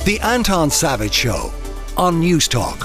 The Anton Savage Show on News Talk.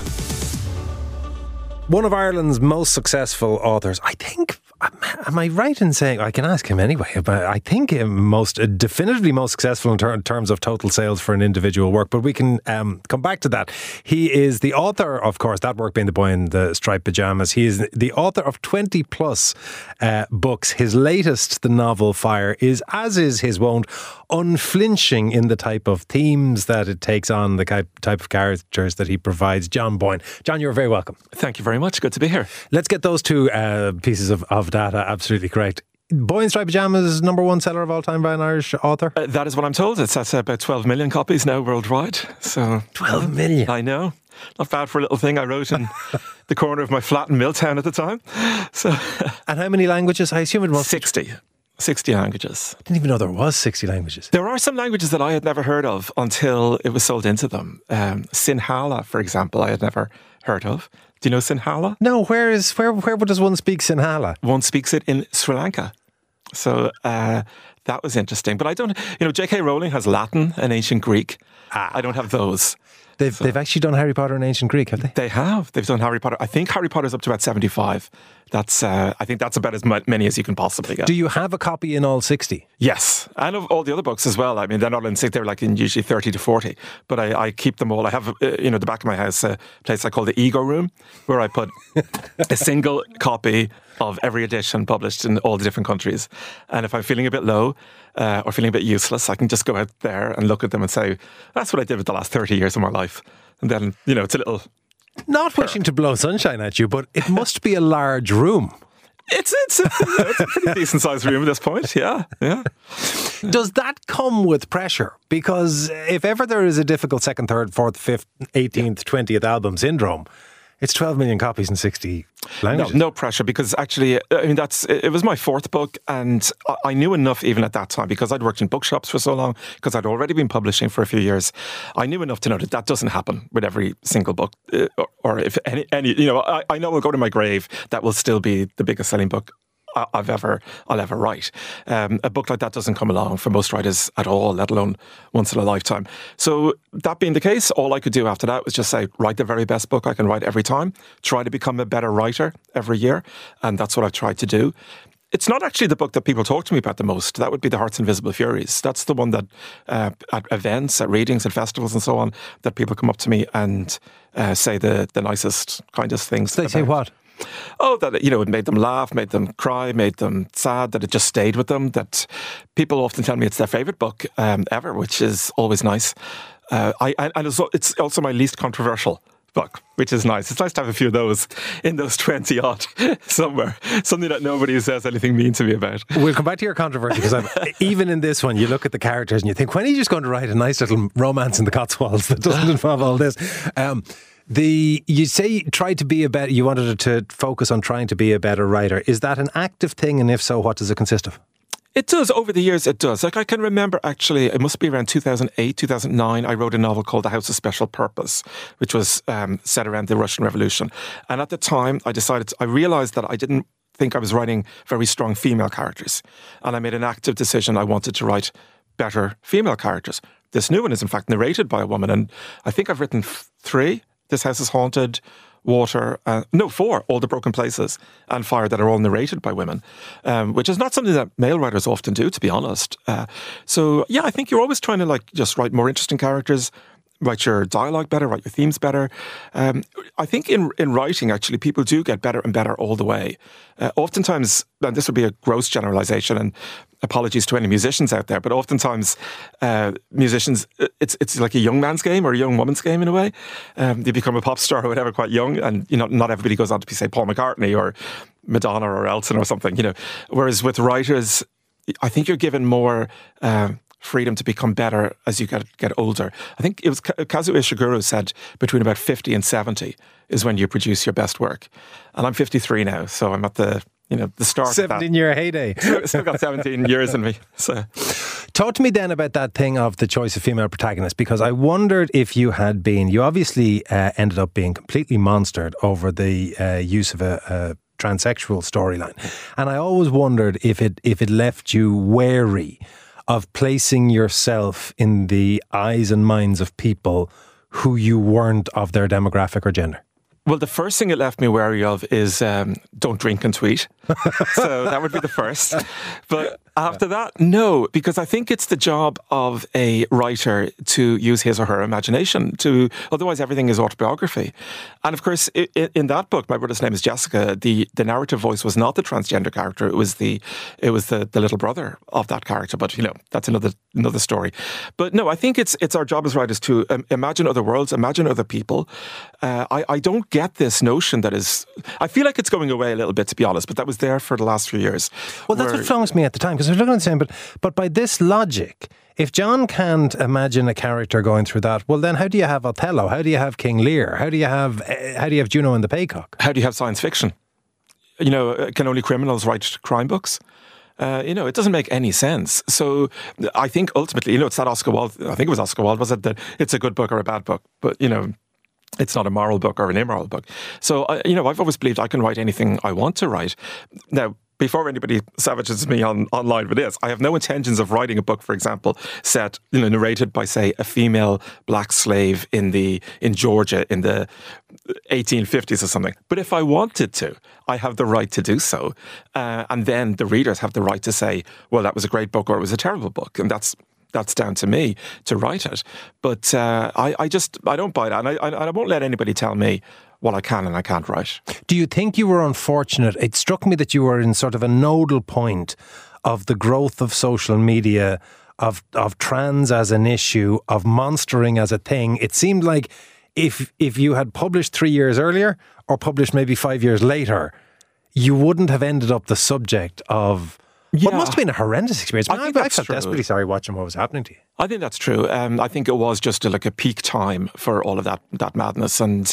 One of Ireland's most successful authors, I think. Am I right in saying, I can ask him anyway, but I think definitively most successful in terms of total sales for an individual work, but we can come back to that. He is the author, of course, that work being The Boy in the Striped Pyjamas. He is the author of 20 plus books. His latest, the novel Fire, is, as is his wont, unflinching in the type of themes that it takes on, the type of characters that he provides. John Boyne. John, you're very welcome. Thank you very much. Good to be here. Let's get those two pieces of data absolutely correct. Boy in Striped Pyjamas, number one seller of all time by an Irish author? That is what I'm told. It's at about 12 million copies now worldwide. So 12 million? I know. Not bad for a little thing I wrote in the corner of my flat in Milltown at the time. So, and how many languages? I assume it was 60 languages. I didn't even know there was 60 languages. There are some languages that I had never heard of until it was sold into them. Sinhala, for example, I had never heard of. Do you know Sinhala? No, where does one speak Sinhala? One speaks it in Sri Lanka. So that was interesting. But I don't, J.K. Rowling has Latin and ancient Greek. I don't have those. They've actually done Harry Potter in ancient Greek, have they? They have. They've done Harry Potter. I think Harry Potter's up to about 75. I think that's about as many as you can possibly get. Do you have a copy in all 60? Yes. And of all the other books as well. I mean, they're not in 60, they're like in usually 30 to 40. But I keep them all. I have, the back of my house, a place I call the Ego Room, where I put a single copy of every edition published in all the different countries. And if I'm feeling a bit low or feeling a bit useless, I can just go out there and look at them and say, that's what I did with the last 30 years of my life. And then, it's a little... Not wishing to blow sunshine at you, but it must be a large room. It's a pretty decent sized room at this point, yeah. Does that come with pressure? Because if ever there is a difficult second, third, fourth, fifth, 18th, 20th album syndrome, it's 12 million copies in 60 languages. No pressure, because actually, it was my fourth book, and I knew enough even at that time, because I'd worked in bookshops for so long, because I'd already been publishing for a few years. I knew enough to know that doesn't happen with every single book, or if any. I know I'll go to my grave, that will still be the biggest selling book I'll ever write. A book like that doesn't come along for most writers at all, let alone once in a lifetime. So that being the case, all I could do after that was just say, write the very best book I can write every time, try to become a better writer every year. And that's what I've tried to do. It's not actually the book that people talk to me about the most. That would be The Heart's Invisible Furies. That's the one that at events, at readings, at festivals and so on, that people come up to me and say the nicest, kindest things. They say what? Oh, that it made them laugh, made them cry, made them sad, that it just stayed with them, that people often tell me it's their favourite book ever, which is always nice. And it's also my least controversial book, which is nice. It's nice to have a few of those in those 20 odd somewhere. Something that nobody says anything mean to me about. We'll come back to your controversy, because even in this one, you look at the characters and you think, when are you just going to write a nice little romance in the Cotswolds that doesn't involve all this? You say you wanted to focus on trying to be a better writer. Is that an active thing? And if so, what does it consist of? It does. Over the years, it does. Like, I can remember, actually, it must be around 2008, 2009, I wrote a novel called The House of Special Purpose, which was set around the Russian Revolution. And at the time, I realised that I didn't think I was writing very strong female characters. And I made an active decision. I wanted to write better female characters. This new one is, in fact, narrated by a woman. And I think I've written 3. This House is Haunted, Water, 4, All the Broken Places, and Fire, that are all narrated by women, which is not something that male writers often do, to be honest. So, I think you're always trying to just write more interesting characters, write your dialogue better, write your themes better. I think in writing, actually, people do get better and better all the way. Oftentimes, and this would be a gross generalisation, and apologies to any musicians out there, but oftentimes musicians, it's like a young man's game or a young woman's game in a way. You become a pop star or whatever quite young, and not everybody goes on to be, say, Paul McCartney or Madonna or Elton or something. Whereas with writers, I think you're given more freedom to become better as you get older. I think it was Kazuo Ishiguro said between about 50 and 70 is when you produce your best work. And I'm 53 now, so I'm at the start 17-year heyday. Still got 17 years in me. So, talk to me then about that thing of the choice of female protagonists, because I wondered if you obviously ended up being completely monstered over the use of a transsexual storyline. And I always wondered if it left you wary of placing yourself in the eyes and minds of people who you weren't of their demographic or gender? Well, the first thing it left me wary of is don't drink and tweet. So that would be the first. But after that, no, because I think it's the job of a writer to use his or her imagination. Otherwise, everything is autobiography. And of course, in that book, My Brother's Name is Jessica, the narrative voice was not the transgender character. It was the little brother of that character. But that's another story. But no, I think it's our job as writers to imagine other worlds, imagine other people. I don't get this notion that is. I feel like it's going away a little bit, to be honest. But that was there for the last few years. Well, that's what flummoxed me at the time, because I was looking at the same. But by this logic, if John can't imagine a character going through that, well, then how do you have Othello? How do you have King Lear? How do you have Juno and the Paycock? How do you have science fiction? Can only criminals write crime books? It doesn't make any sense. So I think ultimately, it's that Oscar Wilde. I think it was Oscar Wilde. Was it that it's a good book or a bad book? But it's not a moral book or an immoral book. So I've always believed I can write anything I want to write. Now, before anybody savages me online with this, I have no intentions of writing a book, for example, set, narrated by, say, a female black slave in Georgia in the 1850s or something. But if I wanted to, I have the right to do so. And then the readers have the right to say, well, that was a great book or it was a terrible book. And that's down to me to write it. But I don't buy that. And I won't let anybody tell me what I can and I can't write. Do you think you were unfortunate? It struck me that you were in sort of a nodal point of the growth of social media, of trans as an issue, of monstering as a thing. It seemed like if you had published 3 years earlier or published maybe 5 years later, you wouldn't have ended up the subject of what must have been a horrendous experience. I felt desperately sorry watching what was happening to you. I think that's true. I think it was just a peak time for all of that madness. And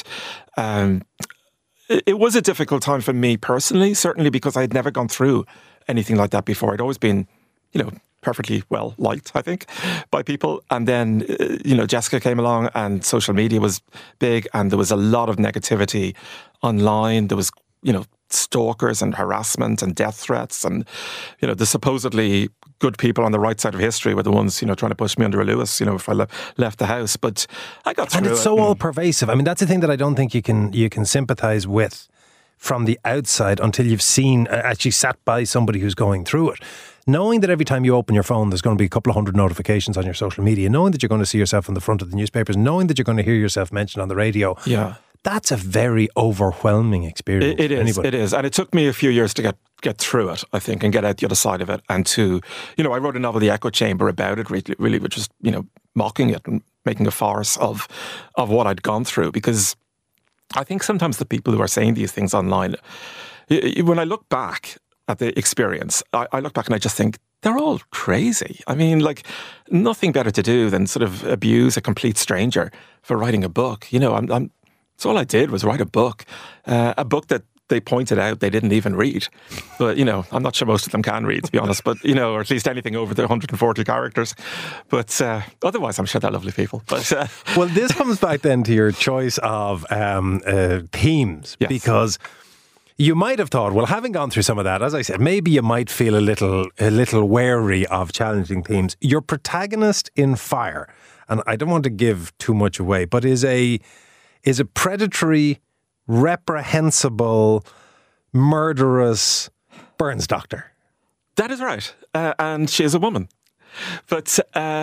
it was a difficult time for me personally, certainly because I had never gone through anything like that before. I'd always been, perfectly well liked, I think, by people. And then, Jessica came along and social media was big and there was a lot of negativity online. There was, stalkers and harassment and death threats, and the supposedly good people on the right side of history were the ones trying to push me under a Lewis if I left the house. But I got through it. And it's so all pervasive. I mean, that's the thing that I don't think you can sympathise with from the outside until you've seen, actually sat by somebody who's going through it. Knowing that every time you open your phone there's going to be a couple of hundred notifications on your social media, knowing that you're going to see yourself on the front of the newspapers, knowing that you're going to hear yourself mentioned on the radio. Yeah. That's a very overwhelming experience. It is. And it took me a few years to get through it, I think, and get out the other side of it. And to, I wrote a novel, The Echo Chamber, about it, really, which was, mocking it and making a farce of what I'd gone through. Because I think sometimes the people who are saying these things online, when I look back at the experience, I look back and I just think, they're all crazy. I mean, nothing better to do than sort of abuse a complete stranger for writing a book. So all I did was write a book that they pointed out they didn't even read. But, I'm not sure most of them can read, to be honest, but, or at least anything over the 140 characters. But otherwise, I'm sure they're lovely people. But well, this comes back then to your choice of themes, yes. Because you might have thought, well, having gone through some of that, as I said, maybe you might feel a little wary of challenging themes. Your protagonist in Fire, and I don't want to give too much away, but is a predatory, reprehensible, murderous Burns doctor. That is right. And she is a woman. But,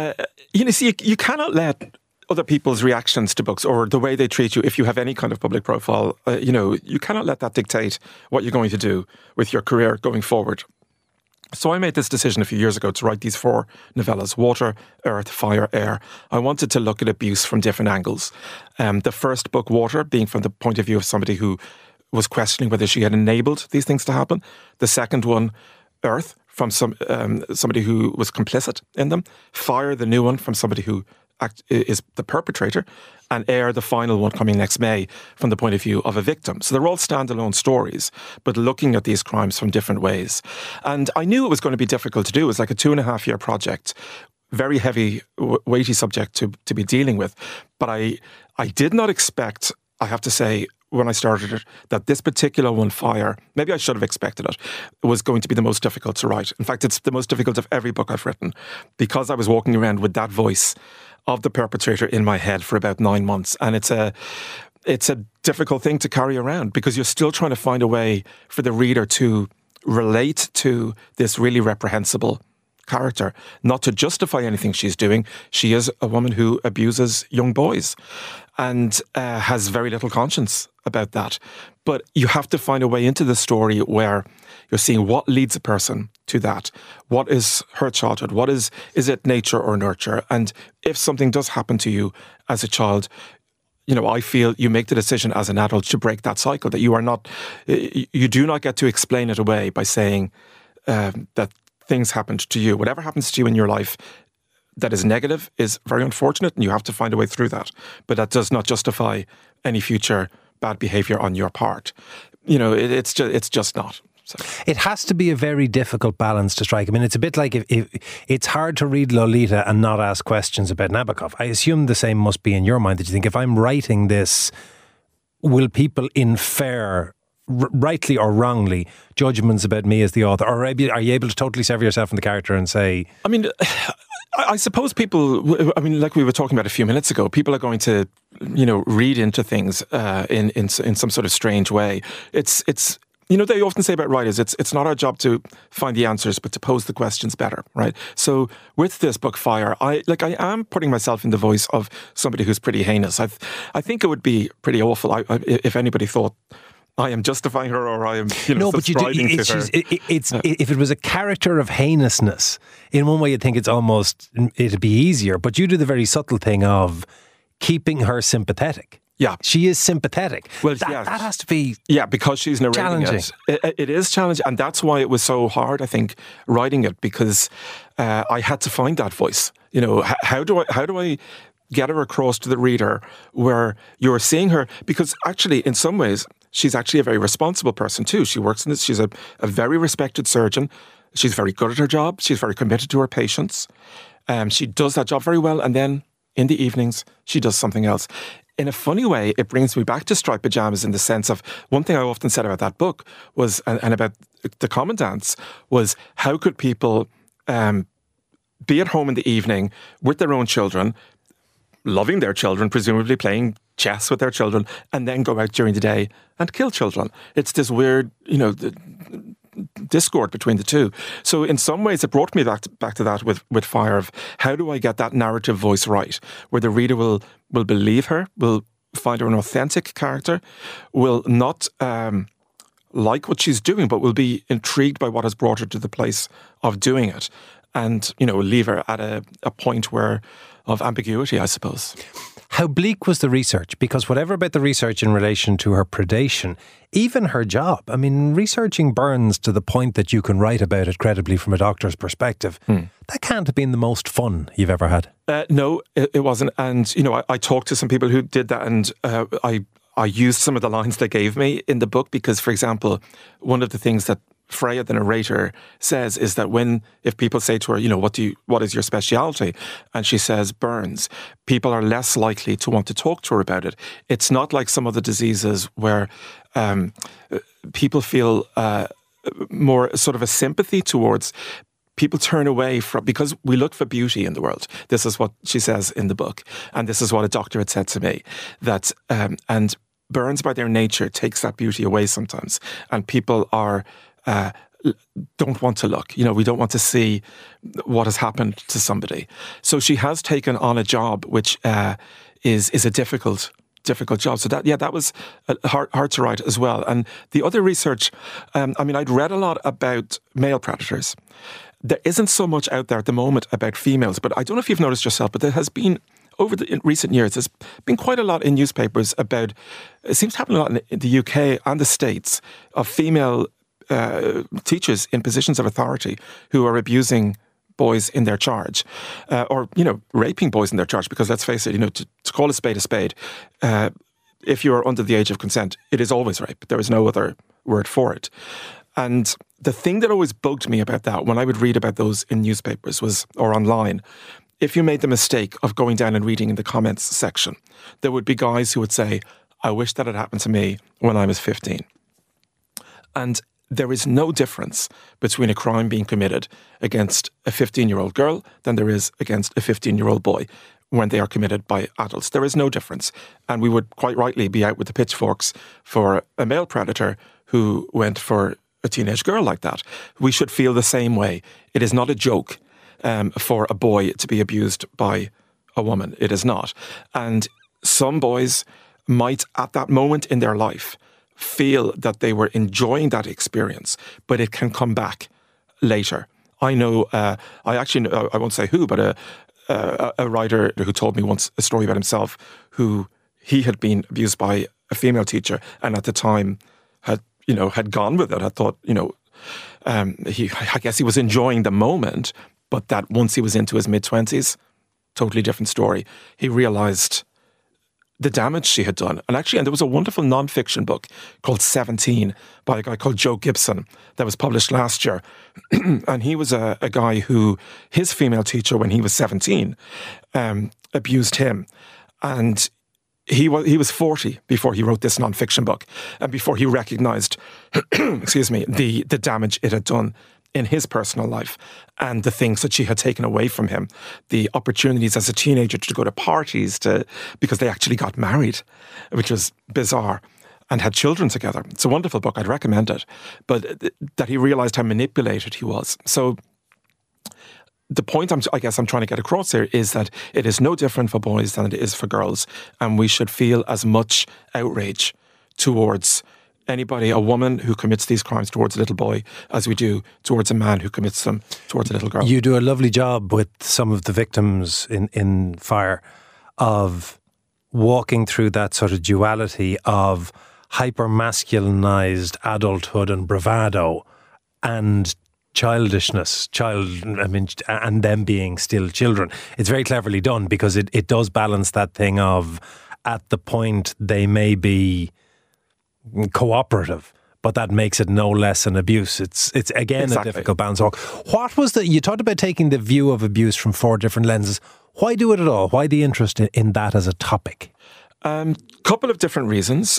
you cannot let other people's reactions to books or the way they treat you, if you have any kind of public profile, you cannot let that dictate what you're going to do with your career going forward. So I made this decision a few years ago to write these 4 novellas: Water, Earth, Fire, Air. I wanted to look at abuse from different angles. The first book, Water, being from the point of view of somebody who was questioning whether she had enabled these things to happen. The second one, Earth, from somebody who was complicit in them. Fire, the new one, from somebody who is the perpetrator, and Air, the final one coming next May, from the point of view of a victim. So they're all standalone stories, but looking at these crimes from different ways. And I knew it was going to be difficult to do. It was like a 2.5-year project, very heavy, weighty subject to be dealing with. But I did not expect, I have to say, when I started it that this particular one, Fire, maybe I should have expected it, was going to be the most difficult to write. In fact, it's the most difficult of every book I've written, because I was walking around with that voice of the perpetrator in my head for about 9 months. And it's a difficult thing to carry around, because you're still trying to find a way for the reader to relate to this really reprehensible character, not to justify anything she's doing. She is a woman who abuses young boys and has very little conscience about that. But you have to find a way into the story where you're seeing what leads a person to that. What is her childhood? What is it nature or nurture? And if something does happen to you as a child, you know, I feel you make the decision as an adult to break that cycle, that you do not get to explain it away by saying that things happened to you. Whatever happens to you in your life that is negative is very unfortunate, and you have to find a way through that. But that does not justify any future bad behaviour on your part. You know, it's just not. So. It has to be a very difficult balance to strike. I mean, it's a bit like if it's hard to read Lolita and not ask questions about Nabokov. I assume the same must be in your mind, that you think, if I'm writing this, will people infer, rightly or wrongly, judgments about me as the author? Or are you able to totally sever yourself from the character and say... I mean, I suppose people, I mean, like we were talking about a few minutes ago, people are going to, you know, read into things in some sort of strange way. It's you know, they often say about writers, it's not our job to find the answers, but to pose the questions better, right? So with this book, Fire, I am putting myself in the voice of somebody who's pretty heinous. I think it would be pretty awful if anybody thought I am justifying her, or I am, you know, subscribing to her. If it was a character of heinousness, in one way you'd think it'd be easier, but you do the very subtle thing of keeping her sympathetic. Yeah. She is sympathetic. Well, that has to be because she's narrating challenging. It is challenging, and that's why it was so hard, I think, writing it, because I had to find that voice. You know, how do I get her across to the reader where you're seeing her? Because actually, in some ways, she's actually a very responsible person too. She works in this. She's a very respected surgeon. She's very good at her job. She's very committed to her patients. She does that job very well, and then in the evenings, she does something else. In a funny way, it brings me back to Striped Pyjamas, in the sense of, one thing I often said about that book was, and about the Commandants, was how could people be at home in the evening with their own children, loving their children, presumably playing chess with their children, and then go out during the day and kill children? It's this weird, you know, discord between the two. So in some ways, it brought me back to that with Fire, of how do I get that narrative voice right, where the reader will believe her, will find her an authentic character, will not like what she's doing, but will be intrigued by what has brought her to the place of doing it, and, you know, leave her at a point of ambiguity, I suppose. How bleak was the research? Because whatever about the research in relation to her predation, even her job, I mean, researching burns to the point that you can write about it credibly from a doctor's perspective, that can't have been the most fun you've ever had. No, it wasn't. And, you know, I talked to some people who did that, and I used some of the lines they gave me in the book, because, for example, one of the things that Freya, the narrator, says is that if people say to her, you know, what is your speciality? And she says burns, people are less likely to want to talk to her about it. It's not like some other diseases where people feel more sort of a sympathy towards. People turn away from, because we look for beauty in the world. This is what she says in the book. And this is what a doctor had said to me, that, and burns by their nature takes that beauty away sometimes. And people don't want to look. You know, we don't want to see what has happened to somebody. So she has taken on a job which is a difficult job. So that was hard to write as well. And the other research, I mean, I'd read a lot about male predators. There isn't so much out there at the moment about females, but I don't know if you've noticed yourself, but there has been, in recent years, there's been quite a lot in newspapers about, it seems to happen a lot in the UK and the States, of female teachers in positions of authority who are abusing boys in their charge, or, you know, raping boys in their charge, because let's face it, you know, to call a spade, if you are under the age of consent, it is always rape. There is no other word for it. And the thing that always bugged me about that, when I would read about those in newspapers or online, if you made the mistake of going down and reading in the comments section, there would be guys who would say, I wish that had happened to me when I was 15. And there is no difference between a crime being committed against a 15-year-old girl than there is against a 15-year-old boy when they are committed by adults. There is no difference. And we would quite rightly be out with the pitchforks for a male predator who went for a teenage girl like that. We should feel the same way. It is not a joke for a boy to be abused by a woman. It is not. And some boys might, at that moment in their life, feel that they were enjoying that experience, but it can come back later. I know, I won't say who, but a writer who told me once a story about himself who he had been abused by a female teacher and at the time had gone with it. I thought, I guess he was enjoying the moment, but that once he was into his mid-20s, totally different story. He realised the damage she had done. And there was a wonderful non-fiction book called 17 by a guy called Joe Gibson that was published last year. And he was a guy who, his female teacher when he was 17, abused him. And he was 40 before he wrote this non-fiction book and before he recognised, the damage it had done in his personal life and the things that she had taken away from him, the opportunities as a teenager to go to parties because they actually got married, which was bizarre, and had children together. It's a wonderful book. I'd recommend it. But that he realised how manipulated he was. So the point I'm trying to get across here is that it is no different for boys than it is for girls. And we should feel as much outrage towards anybody, a woman who commits these crimes towards a little boy, as we do towards a man who commits them towards a little girl. You do a lovely job with some of the victims in Fire of walking through that sort of duality of hyper-masculinized adulthood and bravado and childishness, and them being still children. It's very cleverly done because it does balance that thing of, at the point they may be cooperative, but that makes it no less an abuse. It's again exactly. A difficult balance. What was you talked about taking the view of abuse from 4 different lenses. Why do it at all? Why the interest in that as a topic? Couple of different reasons.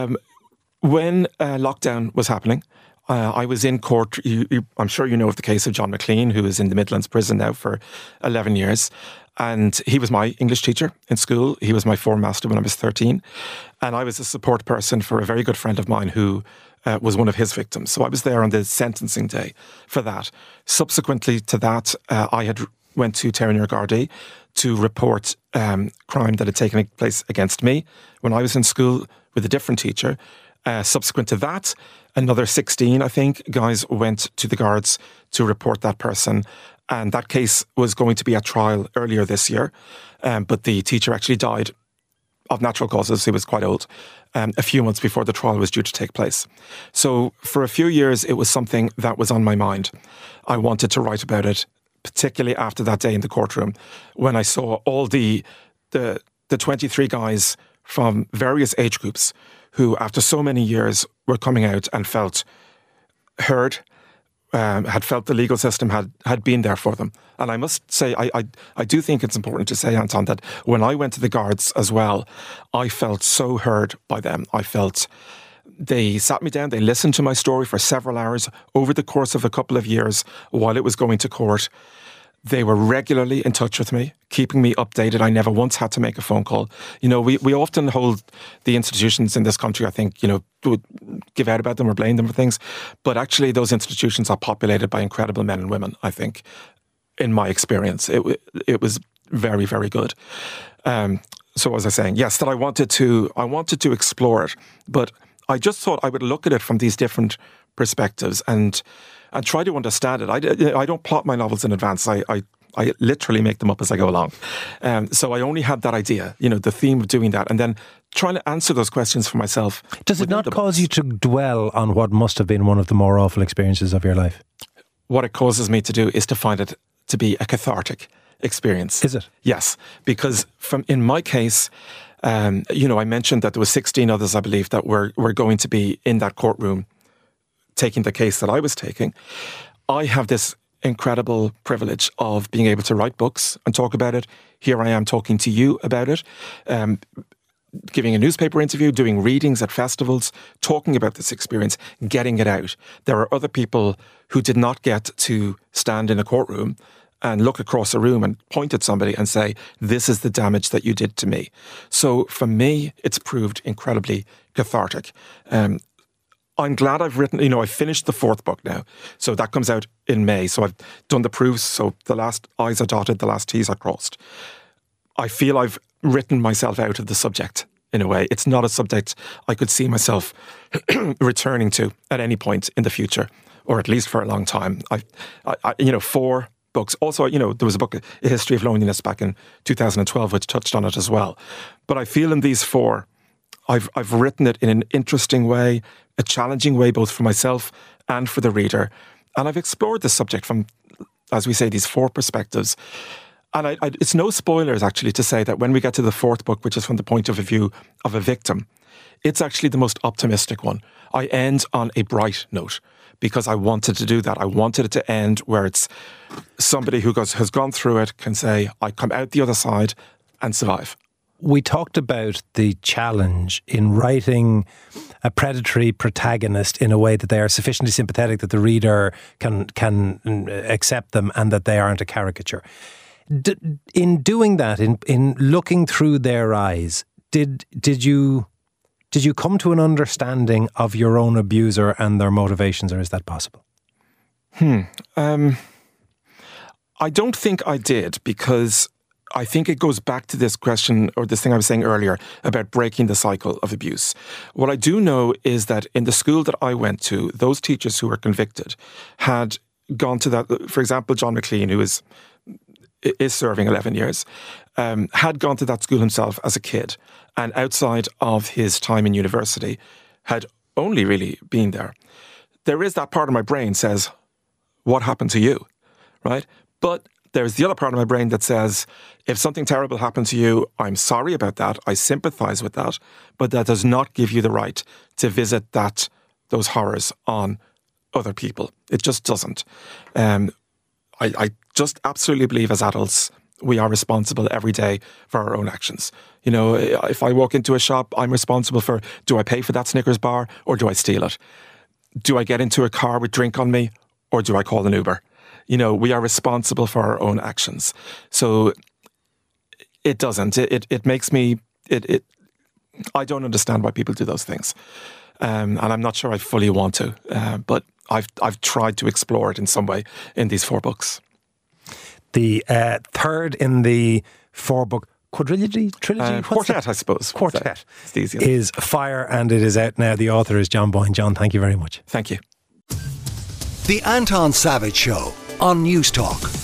When lockdown was happening, I was in court. I'm sure you know of the case of John McLean, who is in the Midlands prison now for 11 years. And he was my English teacher in school. He was my form master when I was 13. And I was a support person for a very good friend of mine who was one of his victims. So I was there on the sentencing day for that. Subsequently to that, I had went to Terenure Gardaí to report crime that had taken place against me when I was in school with a different teacher. Subsequent to that, another 16, I think, guys went to the guards to report that person. And that case was going to be at trial earlier this year. But the teacher actually died of natural causes. He was quite old, a few months before the trial was due to take place. So for a few years, it was something that was on my mind. I wanted to write about it, particularly after that day in the courtroom, when I saw all the 23 guys from various age groups who, after so many years, were coming out and felt heard, had felt the legal system had been there for them. And I must say, I do think it's important to say, Anton, that when I went to the guards as well, I felt so heard by them. I felt they sat me down, they listened to my story for several hours over the course of a couple of years while it was going to court. They were regularly in touch with me, keeping me updated. I never once had to make a phone call. You know, we often hold the institutions in this country, I think, would give out about them or blame them for things. But actually, those institutions are populated by incredible men and women, I think, in my experience. It was very, very good. So as I was saying, yes, that I wanted to explore it. But I just thought I would look at it from these different perspectives and try to understand it. I don't plot my novels in advance. I literally make them up as I go along. So I only had that idea, the theme of doing that, and then trying to answer those questions for myself. Does it not cause you to dwell on what must have been one of the more awful experiences of your life? What it causes me to do is to find it to be a cathartic experience. Is it? Yes, because in my case, I mentioned that there were 16 others, I believe, that were going to be in that courtroom taking the case that I was taking. I have this incredible privilege of being able to write books and talk about it. Here I am talking to you about it. giving a newspaper interview, doing readings at festivals, talking about this experience, getting it out. There are other people who did not get to stand in a courtroom and look across a room and point at somebody and say, this is the damage that you did to me. So for me, it's proved incredibly cathartic. I'm glad I've written, I finished the 4th book now. So that comes out in May. So I've done the proofs. So the last I's are dotted, the last T's are crossed. I feel I've written myself out of the subject in a way. It's not a subject I could see myself returning to at any point in the future, or at least for a long time. 4 books. Also, there was a book, A History of Loneliness, back in 2012, which touched on it as well. But I feel in these 4, I've written it in an interesting way, a challenging way, both for myself and for the reader. And I've explored the subject from, as we say, these 4 perspectives. And it's no spoilers, actually, to say that when we get to the 4th book, which is from the point of view of a victim, it's actually the most optimistic one. I end on a bright note because I wanted to do that. I wanted it to end where it's somebody who has gone through it can say, I come out the other side and survive. We talked about the challenge in writing a predatory protagonist in a way that they are sufficiently sympathetic that the reader can accept them and that they aren't a caricature. In doing that, in looking through their eyes, did you come to an understanding of your own abuser and their motivations, or is that possible? I don't think I did, because I think it goes back to this question, or this thing I was saying earlier about breaking the cycle of abuse. What I do know is that in the school that I went to, those teachers who were convicted had gone to that. For example, John McLean, who is serving 11 years, had gone to that school himself as a kid, and outside of his time in university had only really been there. There is that part of my brain says, what happened to you, right? But there's the other part of my brain that says, if something terrible happened to you, I'm sorry about that, I sympathise with that, but that does not give you the right to visit those horrors on other people. It just doesn't. I just absolutely believe as adults, we are responsible every day for our own actions. If I walk into a shop, I'm responsible for, do I pay for that Snickers bar or do I steal it? Do I get into a car with drink on me or do I call an Uber? We are responsible for our own actions. So it doesn't. It makes me, I don't understand why people do those things. And I'm not sure I fully want to, but I've tried to explore it in some way in these 4 books. The third in the 4-book trilogy? Quartet, I suppose. Quartet. It's the easiest. Is Fire, and it is out now. The author is John Boyne. John, thank you very much. Thank you. The Anton Savage Show on News Talk.